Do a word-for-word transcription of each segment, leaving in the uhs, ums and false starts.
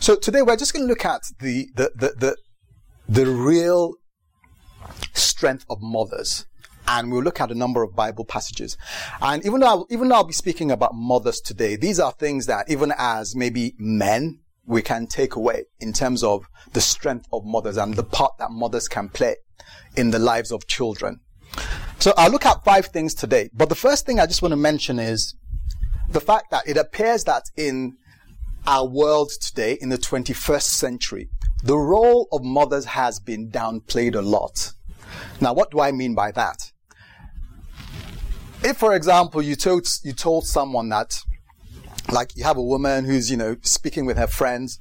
So today we're just going to look at the, the, the, the, the real strength of mothers. And we'll look at a number of Bible passages. And even though, I'll, even though I'll be speaking about mothers today, these are things that even as maybe men, we can take away in terms of the strength of mothers and the part that mothers can play in the lives of children. So I'll look at five things today. But the first thing I just want to mention is the fact that it appears that in our world today, in the twenty-first century, the role of mothers has been downplayed a lot. Now, what do I mean by that? If, for example, you told, you told someone that, like, you have a woman who's, you know, speaking with her friends,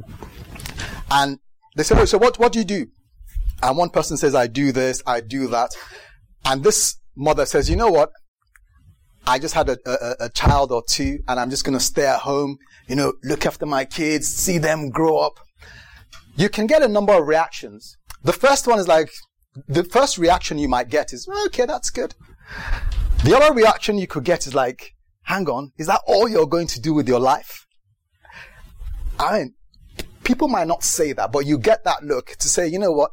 and they say, oh, so what, what do you do? And one person says, I do this, I do that. And this mother says, you know what? I just had a, a, a child or two, and I'm just going to stay at home, you know, look after my kids, see them grow up. You can get a number of reactions. The first one is like, the first reaction you might get is, okay, that's good. The other reaction you could get is like, hang on, is that all you're going to do with your life? I mean, people might not say that, but you get that look to say, you know what,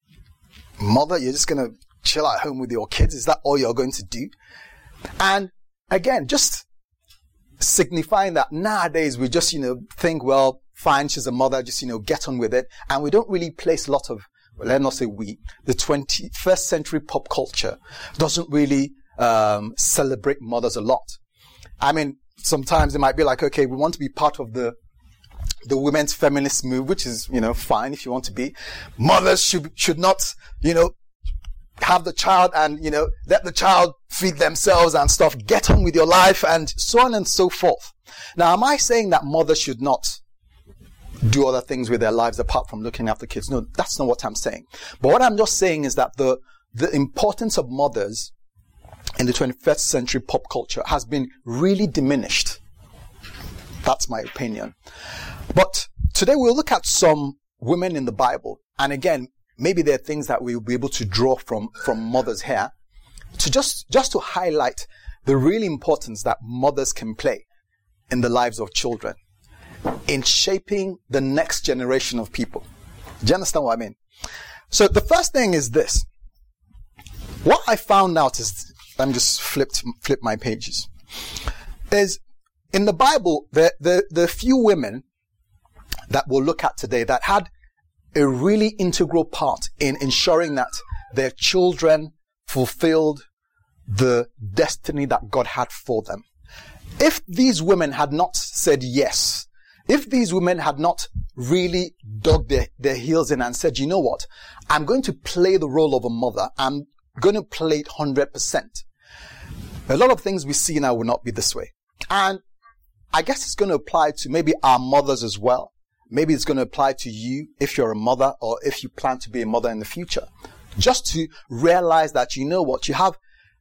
mother, you're just going to chill at home with your kids. Is that all you're going to do? And again, just signifying that nowadays we just, you know, think, well, fine, she's a mother, just, you know, get on with it. And we don't really place a lot of, well, let's not say we, the twenty-first century pop culture doesn't really um, celebrate mothers a lot. I mean, sometimes it might be like, okay, we want to be part of the the women's feminist move, which is, you know, fine if you want to be. Mothers should should not, you know, have the child and, you know, let the child feed themselves and stuff. Get on with your life and so on and so forth. Now, am I saying that mothers should not do other things with their lives apart from looking after kids? No, that's not what I'm saying. But what I'm just saying is that the the importance of mothers in the twenty-first century pop culture has been really diminished. That's my opinion. But today we'll look at some women in the Bible. And again, maybe there are things that we'll be able to draw from, from mothers here to just, just to highlight the real importance that mothers can play in the lives of children, in shaping the next generation of people. Do you understand what I mean? So the first thing is this. What I found out is, let me just flip, flip my pages, is in the Bible, the, the, the few women that we'll look at today that had a really integral part in ensuring that their children fulfilled the destiny that God had for them. If these women had not said yes, if these women had not really dug their, their heels in and said, you know what, I'm going to play the role of a mother, I'm going to play it one hundred percent. A lot of things we see now will not be this way. And I guess it's going to apply to maybe our mothers as well. Maybe it's going to apply to you if you're a mother or if you plan to be a mother in the future. Just to realize that, you know what, you have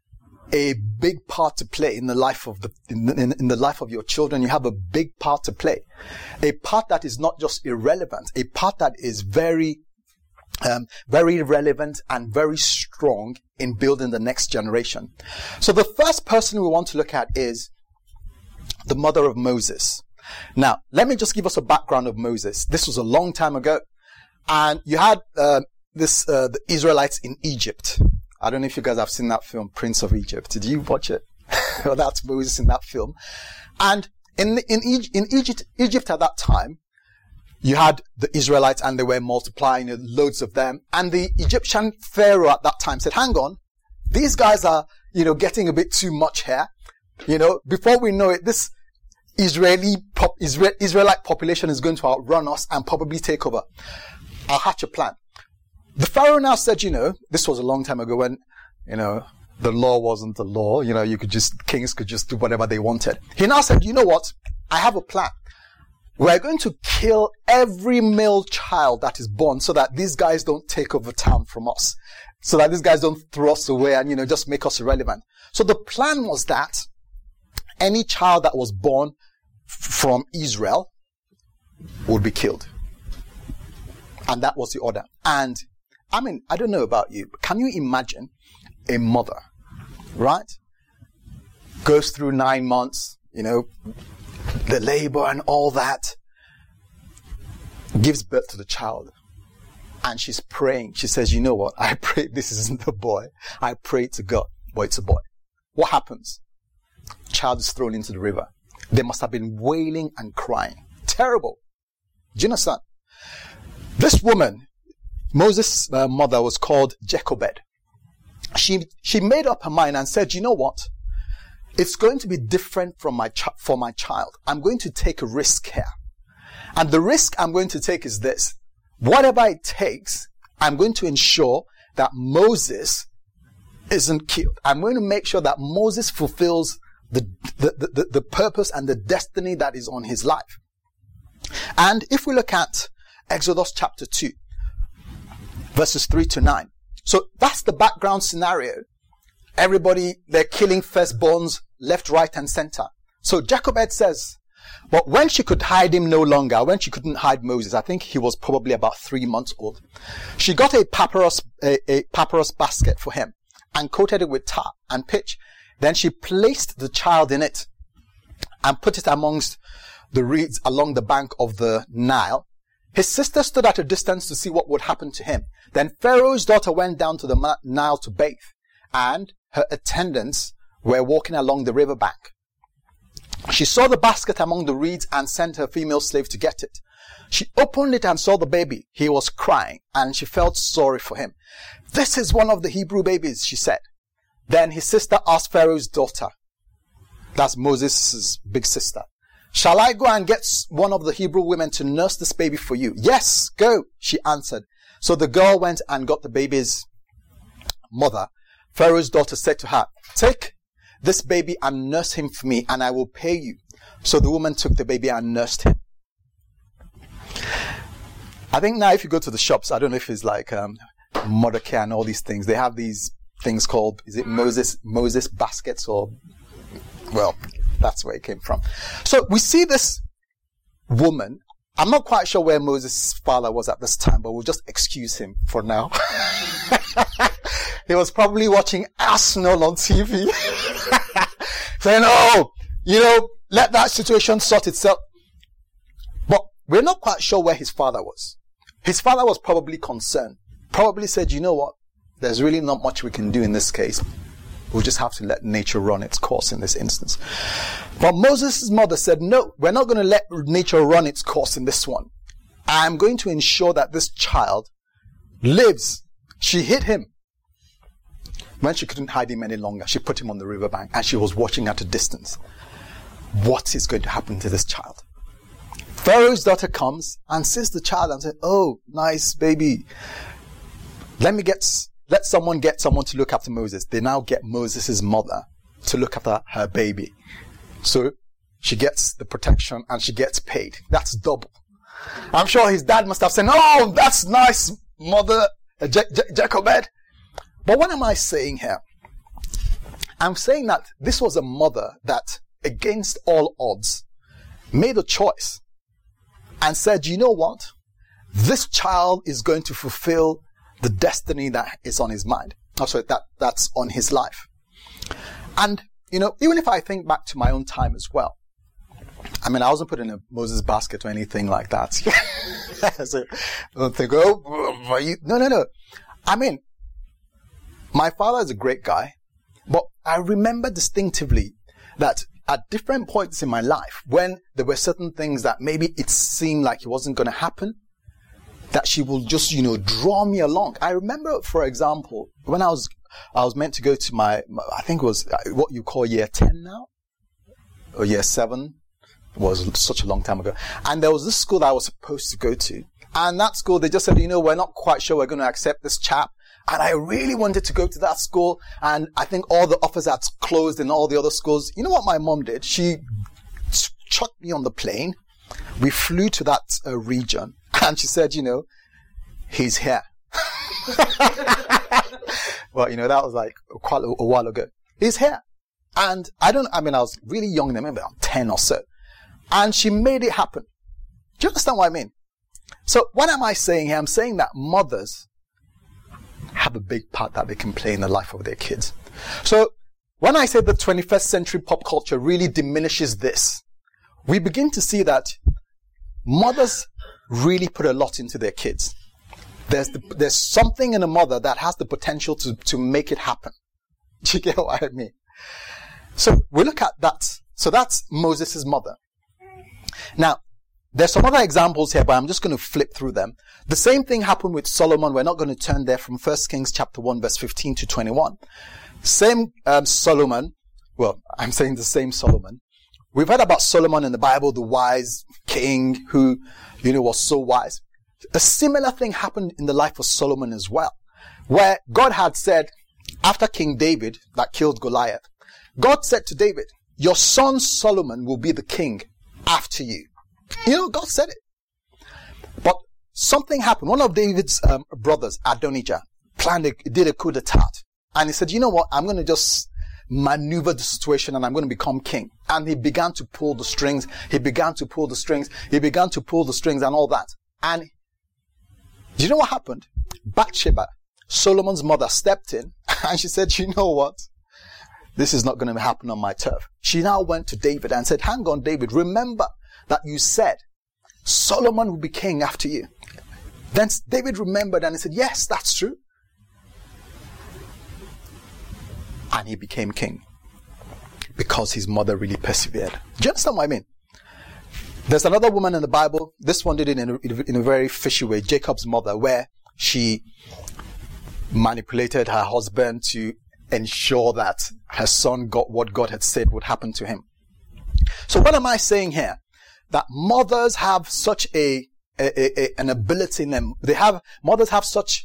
a big part to play in the life of the in, in, in the life of your children. You have a big part to play. A part that is not just irrelevant, a part that is very um, very relevant and very strong in building the next generation. So the first person we want to look at is the mother of Moses. Now, let me just give us a background of Moses. This was a long time ago. And you had uh, this uh, the Israelites in Egypt. I don't know if you guys have seen that film, Prince of Egypt. Did you watch it? Well, that's Moses in that film. And in in, e- in Egypt, Egypt at that time, you had the Israelites and they were multiplying, you know, loads of them. And the Egyptian Pharaoh at that time said, hang on, these guys are, you know, getting a bit too much here. You know, before we know it, this Israeli pop, Israel, Israelite population is going to outrun us and probably take over. I'll hatch a plan. The Pharaoh now said, you know, this was a long time ago when, you know, the law wasn't the law. You know, you could just, kings could just do whatever they wanted. He now said, you know what? I have a plan. We're going to kill every male child that is born so that these guys don't take over town from us. So that these guys don't throw us away and, you know, just make us irrelevant. So the plan was that any child that was born from Israel would be killed. And that was the order. And, I mean, I don't know about you, but can you imagine a mother, right? Goes through nine months, you know, the labor and all that. gives birth to the child. And she's praying. She says, you know what? I pray this isn't a boy. I pray to God, but it's a boy. What happens? Child is thrown into the river. They must have been wailing and crying. Terrible. Do you understand? This woman, Moses' uh, mother, was called Jochebed. She she made up her mind and said, you know what? It's going to be different from my ch- for my child. I'm going to take a risk here. And the risk I'm going to take is this. Whatever it takes, I'm going to ensure that Moses isn't killed. I'm going to make sure that Moses fulfills the, the, the, the purpose and the destiny that is on his life. And if we look at Exodus chapter two, verses three to nine. So that's the background scenario. Everybody, they're killing firstborns left, right, and center. So Jochebed says, but when she could hide him no longer, when she couldn't hide Moses, I think he was probably about three months old, she got a papyrus, a, a papyrus basket for him and coated it with tar and pitch. Then she placed the child in it and put it amongst the reeds along the bank of the Nile. His sister stood at a distance to see what would happen to him. Then Pharaoh's daughter went down to the Nile to bathe, and her attendants were walking along the riverbank. She saw the basket among the reeds and sent her female slave to get it. She opened it and saw the baby. He was crying, and she felt sorry for him. This is one of the Hebrew babies, she said. Then his sister asked Pharaoh's daughter, that's Moses' big sister, shall I go and get one of the Hebrew women to nurse this baby for you? Yes, go, she answered. So the girl went and got the baby's mother. Pharaoh's daughter said to her, take this baby and nurse him for me, and I will pay you. So the woman took the baby and nursed him. I think now if you go to the shops, I don't know if it's like um, Mother Care and all these things, they have these things called, is it Moses Moses baskets, or, well, that's where it came from. So we see this woman. I'm not quite sure where Moses' father was at this time, but we'll just excuse him for now. He was probably watching Arsenal on T V. Saying, oh, you know, let that situation sort itself. But we're not quite sure where his father was. His father was probably concerned. Probably said, you know what? There's really not much we can do in this case. We'll just have to let nature run its course in this instance. But Moses' mother said, no, we're not going to let nature run its course in this one. I'm going to ensure that this child lives. She hid him. When she couldn't hide him any longer, she put him on the riverbank and she was watching at a distance. What is going to happen to this child? Pharaoh's daughter comes and sees the child and says, oh, nice baby. Let me get, let someone get someone to look after Moses. They now get Moses' mother to look after her baby. So she gets the protection and she gets paid. That's double. I'm sure his dad must have said, oh, that's nice, mother, uh, Je- Je- Jochebed. But what am I saying here? I'm saying that this was a mother that, against all odds, made a choice and said, you know what? This child is going to fulfill the destiny that is on his mind. Oh, sorry, that, that's on his life. And, you know, even if I think back to my own time as well, I mean, I wasn't put in a Moses basket or anything like that. So, I don't think, oh, are you? No, no, no. I mean, my father is a great guy, but I remember distinctively that at different points in my life, when there were certain things that maybe it seemed like it wasn't going to happen, that she will just, you know, draw me along. I remember, for example, when I was, I was meant to go to my, I think it was what you call year ten now, or year seven. It was such a long time ago. And there was this school that I was supposed to go to. And that school, they just said, you know, we're not quite sure we're going to accept this chap. And I really wanted to go to that school. And I think all the offers had closed in all the other schools. You know what my mom did? She chucked me on the plane. We flew to that uh, region. And she said, you know, he's here. Well, you know, that was like quite a, a while ago. He's here. And I don't, I mean, I was really young then, maybe I'm ten or so. And she made it happen. Do you understand what I mean? So what am I saying here? I'm saying that mothers have a big part that they can play in the life of their kids. So when I say the twenty-first century pop culture really diminishes this, we begin to see that mothers really put a lot into their kids. There's the, there's something in a mother that has the potential to, to make it happen. Do you get what I mean? So we look at that. So that's Moses' mother. Now, there's some other examples here, but I'm just going to flip through them. The same thing happened with Solomon. We're not going to turn there from First Kings chapter one, verse fifteen to twenty-one. Same um, Solomon. Well, I'm saying the same Solomon. We've heard about Solomon in the Bible, the wise king who, you know, was so wise. A similar thing happened in the life of Solomon as well, where God had said, after King David that killed Goliath, God said to David, your son Solomon will be the king after you. You know, God said it. But something happened. One of David's um, brothers, Adonijah, planned a, did a coup d'etat. And he said, you know what, I'm going to just maneuver the situation and I'm going to become king. And he began to pull the strings. He began to pull the strings. He began to pull the strings and all that. And do you know what happened? Bathsheba, Solomon's mother, stepped in and she said, you know what? This is not going to happen on my turf. She now went to David and said, hang on, David, remember that you said Solomon will be king after you. Then David remembered and he said, yes, that's true. And he became king because his mother really persevered. Do you understand what I mean? There's another woman in the Bible. This one did it in a, in a very fishy way. Jacob's mother, where she manipulated her husband to ensure that her son got what God had said would happen to him. So what am I saying here? That mothers have such a, a, a an ability in them. They have mothers have such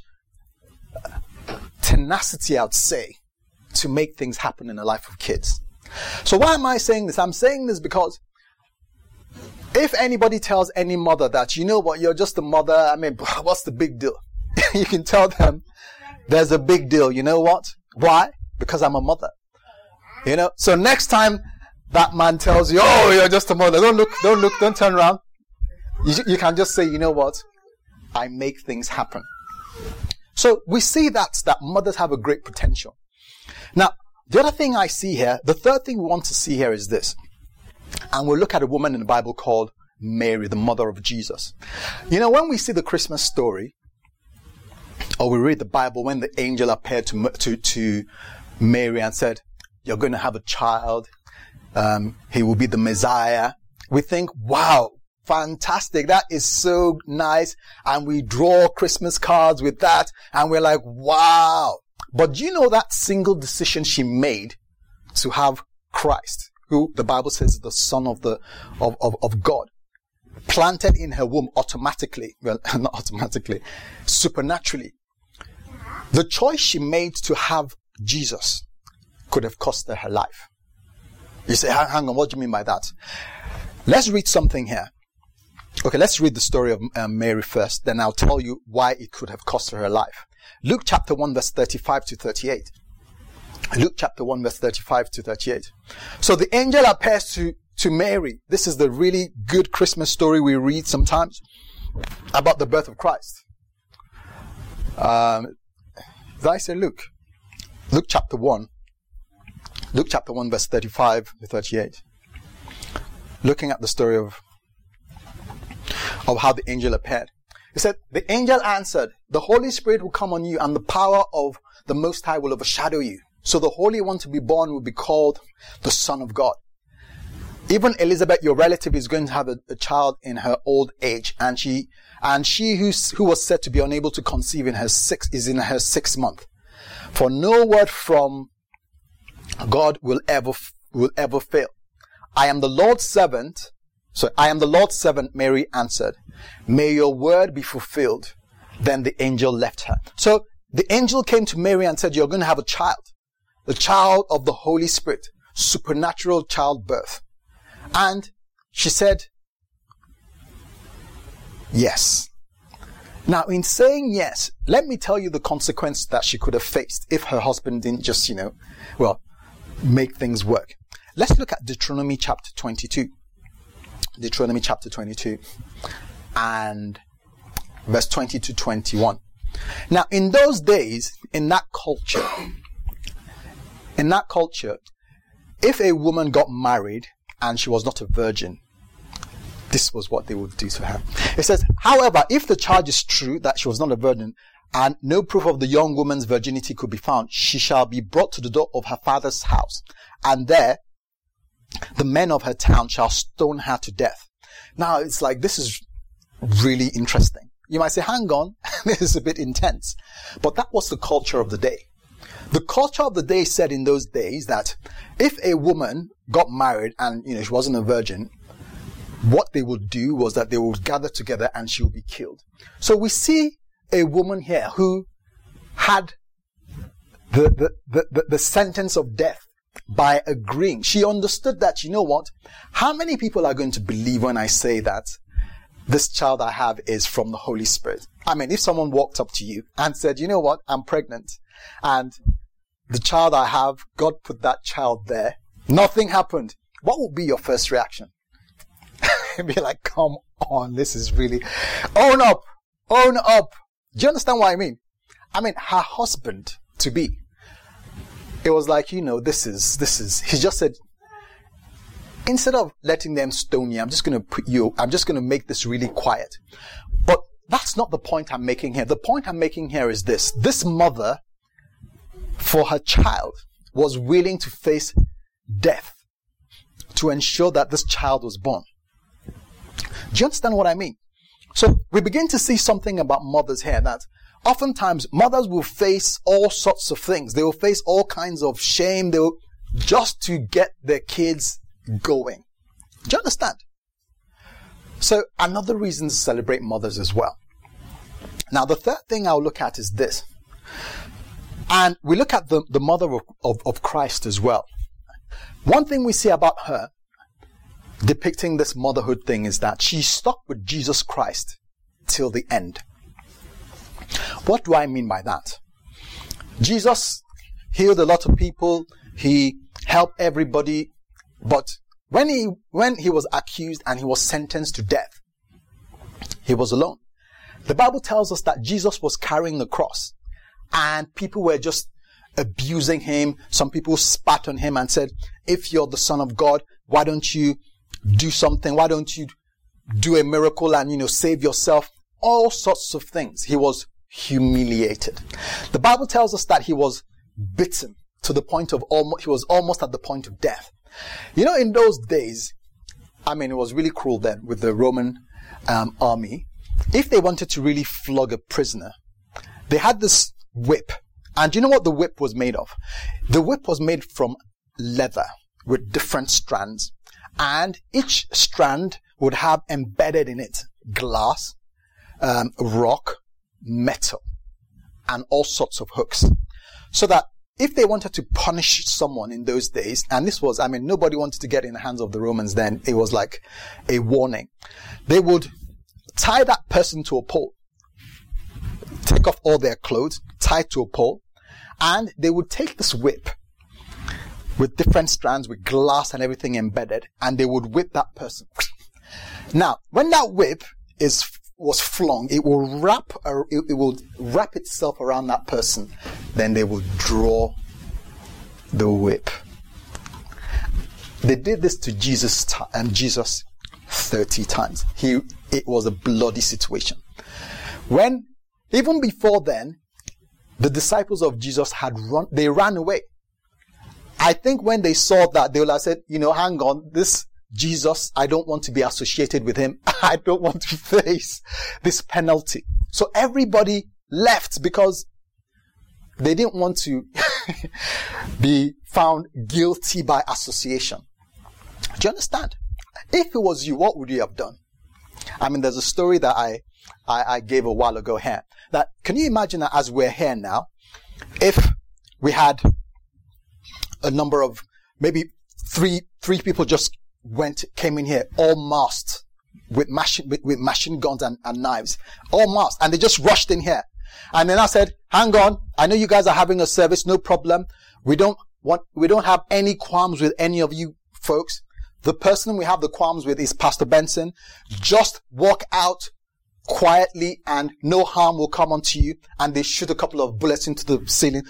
tenacity, I'd say, to make things happen in the life of kids. So why am I saying this? I'm saying this because if anybody tells any mother that, you know what, you're just a mother, I mean, what's the big deal? You can tell them there's a big deal. You know what? Why? Because I'm a mother. You know, so next time that man tells you, oh, you're just a mother, don't look, don't look, don't turn around. You, you can just say, you know what? I make things happen. So we see that, that mothers have a great potential. Now, the other thing I see here, the third thing we want to see here is this. And we'll look at a woman in the Bible called Mary, the mother of Jesus. You know, when we see the Christmas story, or we read the Bible, when the angel appeared to, to, to Mary and said, you're going to have a child, um, he will be the Messiah, we think, wow, fantastic, that is so nice. And we draw Christmas cards with that, and we're like, wow. But do you know that single decision she made to have Christ, who the Bible says is the Son of the of, of, of God, planted in her womb automatically, well, not automatically, supernaturally. The choice she made to have Jesus could have cost her her life. You say, hang on, what do you mean by that? Let's read something here. Okay, let's read the story of um, Mary first, then I'll tell you why it could have cost her her life. Luke chapter one, verse thirty-five to thirty-eight. Luke chapter one, verse thirty-five to thirty-eight. So the angel appears to, to Mary. This is the really good Christmas story we read sometimes about the birth of Christ. Um, did I say Luke? Luke chapter one. Luke chapter one, verse thirty-five to thirty-eight. Looking at the story of, of how the angel appeared. He said, the angel answered, the Holy Spirit will come on you and the power of the Most High will overshadow you. So the Holy One to be born will be called the Son of God. Even Elizabeth, your relative, is going to have a, a child in her old age, and she and she who, who was said to be unable to conceive in her six is in her sixth month. For no word from God will ever will ever fail. I am the Lord's servant. So I am the Lord's servant, Mary answered. May your word be fulfilled. Then the angel left her. So the angel came to Mary and said, you're going to have a child. The child of the Holy Spirit. Supernatural childbirth. And she said, yes. Now, in saying yes, let me tell you the consequence that she could have faced if her husband didn't just, you know, well, make things work. Let's look at Deuteronomy chapter twenty-two. Deuteronomy chapter twenty-two and verse twenty to twenty-one. Now, in those days, in that culture, in that culture, if a woman got married and she was not a virgin, this was what they would do to her. It says, however, if the charge is true that she was not a virgin, and no proof of the young woman's virginity could be found, she shall be brought to the door of her father's house, and there the men of her town shall stone her to death. Now, it's like, this is really interesting. You might say, hang on, this is a bit intense. But that was the culture of the day. The culture of the day said in those days that if a woman got married and, you know, she wasn't a virgin, what they would do was that they would gather together and she would be killed. So we see a woman here who had the, the, the, the, the sentence of death by agreeing. She understood that, you know what? How many people are going to believe when I say that this child I have is from the Holy Spirit? I mean, if someone walked up to you and said, you know what? I'm pregnant, and the child I have, God put that child there, nothing happened, what would be your first reaction? Be like, come on, this is really... Own up! Own up! Do you understand what I mean? I mean, her husband to be, it was like, you know, this is, this is, he just said, instead of letting them stone you, I'm just going to put you, I'm just going to make this really quiet. But that's not the point I'm making here. The point I'm making here is this. This mother, for her child, was willing to face death to ensure that this child was born. Do you understand what I mean? So we begin to see something about mothers here, that oftentimes mothers will face all sorts of things. They will face all kinds of shame. They will, just to get their kids going. Do you understand? So another reason to celebrate mothers as well. Now the third thing I'll look at is this. And we look at the, the mother of, of, of Christ as well. One thing we see about her, depicting this motherhood thing, is that she stuck with Jesus Christ till the end. What do I mean by that? Jesus healed a lot of people. He helped everybody. But when he, when he was accused and he was sentenced to death, he was alone. The Bible tells us that Jesus was carrying the cross and people were just abusing him. Some people spat on him and said, if you're the Son of God, why don't you do something? Why don't you do a miracle and, you know, save yourself? All sorts of things. He was humiliated. The Bible tells us that he was beaten to the point of almost, he was almost at the point of death. You know, in those days, I mean, it was really cruel then with the Roman um, army. If they wanted to really flog a prisoner, they had this whip. And do you know what the whip was made of? The whip was made from leather with different strands. And each strand would have embedded in it glass, um, rock, metal, and all sorts of hooks. So that if they wanted to punish someone in those days, and this was, I mean, nobody wanted to get in the hands of the Romans then, it was like a warning. They would tie that person to a pole, take off all their clothes, tie it to a pole, and they would take this whip with different strands, with glass and everything embedded, and they would whip that person. Now, when that whip is was flung, it will wrap, it, it will wrap itself around that person. Then they will draw the whip. They did this to Jesus and Jesus thirty times. He, it was a bloody situation. When, even before then, the disciples of Jesus had run, they ran away. I think when they saw that, they would have said, you know, hang on, this Jesus, I don't want to be associated with him. I don't want to face this penalty. So everybody left because they didn't want to be found guilty by association. Do you understand? If it was you, what would you have done? I mean, there's a story that I, I, I gave a while ago here. That, can you imagine that as we're here now, if we had a number of, maybe three, three people just went, came in here, all masked with machine, with, with machine guns and, and knives, all masked, and they just rushed in here. And then I said, hang on, I know you guys are having a service, no problem. We don't want, we don't have any qualms with any of you folks. The person we have the qualms with is Pastor Benson. Just walk out quietly and no harm will come onto you. And they shoot a couple of bullets into the ceiling.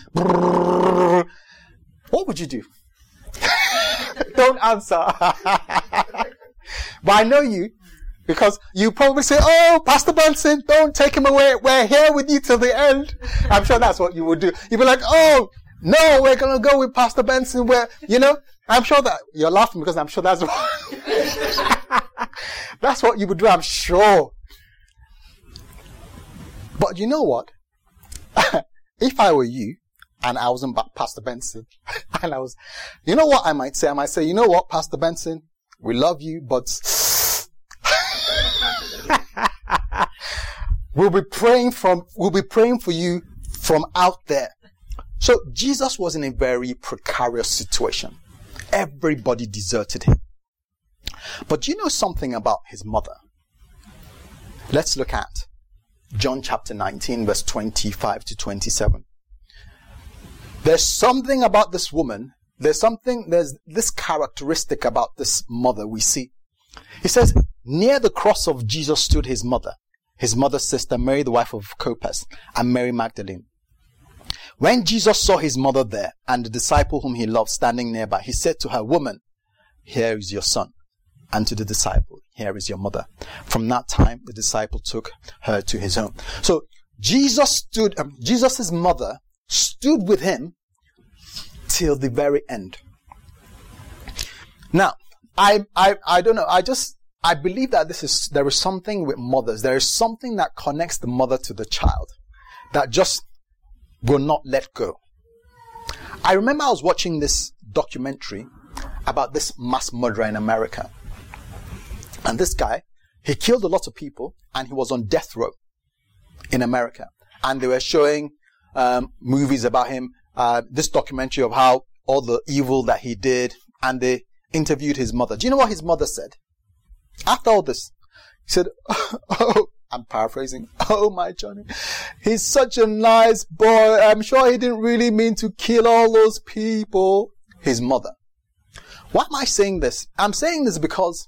What would you do? Don't answer. But I know you. Because you probably say, oh, Pastor Benson, don't take him away. We're here with you till the end. I'm sure that's what you would do. You'd be like, oh, no, we're going to go with Pastor Benson. Where, you know, I'm sure that you're laughing because I'm sure that's what, that's what you would do. I'm sure. But you know what? If I were you and I wasn't Pastor Benson and I was, you know what I might say? I might say, you know what, Pastor Benson, we love you, but we'll be praying from, we'll be praying for you from out there. So Jesus was in a very precarious situation. Everybody deserted him. But you know something about his mother? Let's look at John chapter nineteen, verse twenty-five to twenty-seven. There's something about this woman. There's something, there's this characteristic about this mother we see. He says, near the cross of Jesus stood his mother, his mother's sister, Mary, the wife of Clopas, and Mary Magdalene. When Jesus saw his mother there and the disciple whom he loved standing nearby, he said to her, woman, here is your son. And to the disciple, here is your mother. From that time, the disciple took her to his home. So Jesus stood, um, Jesus' mother stood with him till the very end. Now, I, I, I don't know. I just, I believe that this is, there is something with mothers. There is something that connects the mother to the child that just will not let go. I remember I was watching this documentary about this mass murderer in America. And this guy, he killed a lot of people and he was on death row in America. And they were showing um, movies about him, uh, this documentary of how all the evil that he did, and they interviewed his mother. Do you know what his mother said? After all this, he said, oh, I'm paraphrasing, oh my Johnny, he's such a nice boy. I'm sure he didn't really mean to kill all those people. His mother. Why am I saying this? I'm saying this because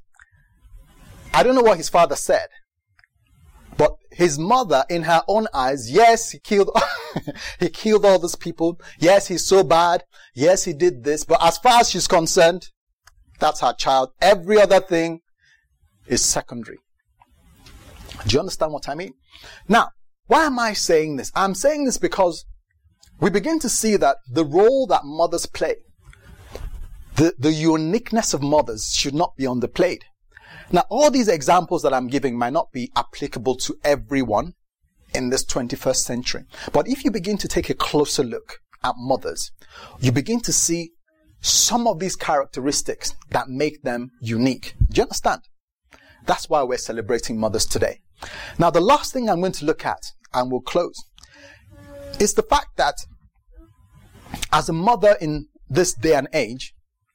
I don't know what his father said, but his mother, in her own eyes, yes, he killed, he killed all these people. Yes, he's so bad. Yes, he did this. But as far as she's concerned, that's her child. Every other thing is secondary. Do you understand what I mean? Now, why am I saying this? I'm saying this because we begin to see that the role that mothers play, the, the uniqueness of mothers should not be underplayed. Now, all these examples that I'm giving might not be applicable to everyone in this twenty-first century. But if you begin to take a closer look at mothers, you begin to see some of these characteristics that make them unique. Do you understand? That's why we're celebrating mothers today. Now, the last thing I'm going to look at, and we'll close, is the fact that as a mother in this day and age,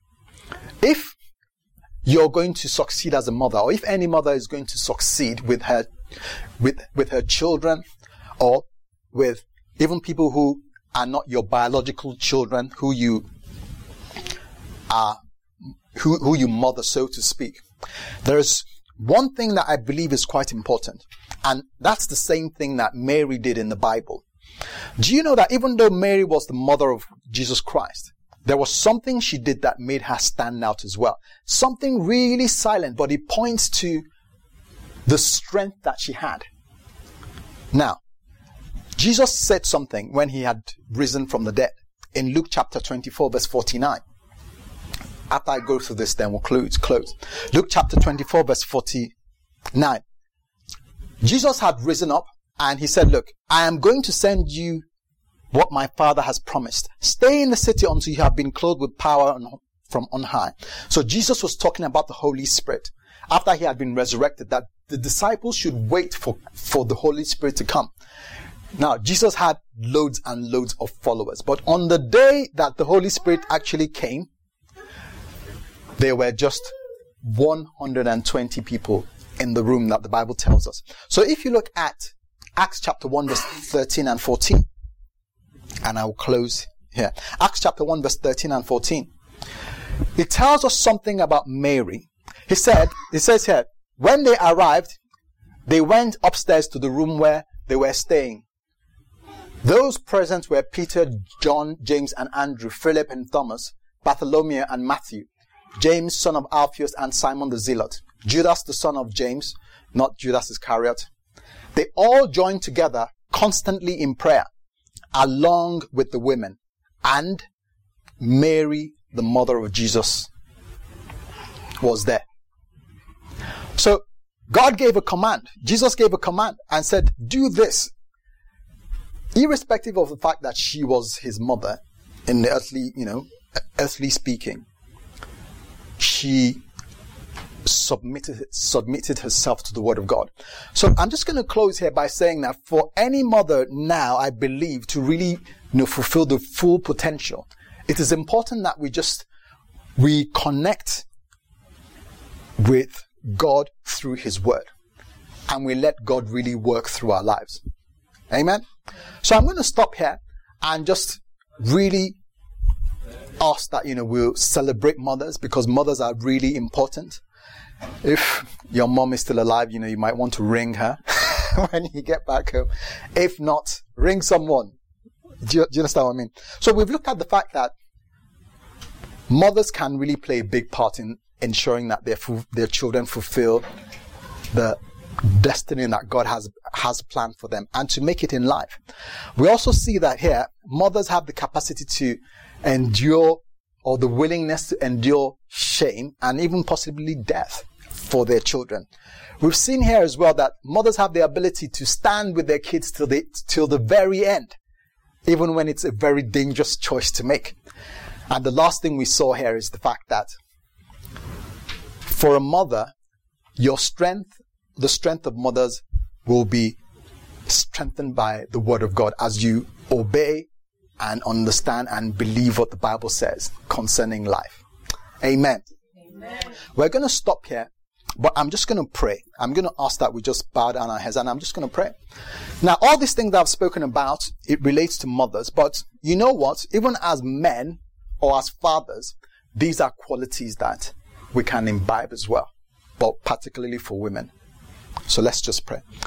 if you're going to succeed as a mother, or if any mother is going to succeed with her, with, with her children, or with even people who are not your biological children, who you are, who, who you mother, so to speak, there's one thing that I believe is quite important, and that's the same thing that Mary did in the Bible. Do you know that even though Mary was the mother of Jesus Christ, there was something she did that made her stand out as well? Something really silent, but it points to the strength that she had. Now, Jesus said something when he had risen from the dead in Luke chapter twenty-four, verse forty-nine. After I go through this, then we'll close. close. Luke chapter twenty-four, verse forty-nine. Jesus had risen up and he said, look, I am going to send you what my Father has promised. Stay in the city until you have been clothed with power from on high. So Jesus was talking about the Holy Spirit. After he had been resurrected, that the disciples should wait for, for the Holy Spirit to come. Now, Jesus had loads and loads of followers. But on the day that the Holy Spirit actually came, there were just one hundred twenty people in the room that the Bible tells us. So if you look at Acts chapter one, verse thirteen and fourteen, and I will close here. Acts chapter one, verse thirteen and fourteen. It tells us something about Mary. He said, it says here, when they arrived, they went upstairs to the room where they were staying. Those present were Peter, John, James, and Andrew, Philip and Thomas, Bartholomew and Matthew, James, son of Alphaeus, and Simon the Zealot, Judas, the son of James, not Judas Iscariot. They all joined together constantly in prayer, along with the women, and Mary, the mother of Jesus, was there. So God gave a command. Jesus gave a command and said, do this. Irrespective of the fact that she was his mother, in the earthly, you know, earthly speaking, she submitted submitted herself to the word of God. So I'm just going to close here by saying that for any mother now, I believe, to really, you know, fulfill the full potential, it is important that we just we connect with God through his word, and we let God really work through our lives. Amen. So I'm going to stop here and just really ask that, you know, we'll celebrate mothers, because mothers are really important. If your mom is still alive, you know, you might want to ring her when you get back home. If not, ring someone. Do you, do you understand what I mean? So we've looked at the fact that mothers can really play a big part in ensuring that their their children fulfill the destiny that God has has planned for them, and to make it in life. We also see that here, mothers have the capacity to endure, or the willingness to endure, shame and even possibly death for their children. We've seen here as well that mothers have the ability to stand with their kids till the, till the very end, even when it's a very dangerous choice to make. And the last thing we saw here is the fact that for a mother, your strength, the strength of mothers will be strengthened by the word of God as you obey and understand and believe what the Bible says concerning life. Amen. Amen. We're going to stop here, but I'm just going to pray. I'm going to ask that we just bow down our heads, and I'm just going to pray. Now, all these things that I've spoken about, it relates to mothers, but you know what? Even as men or as fathers, these are qualities that we can imbibe as well, but particularly for women. So let's just pray.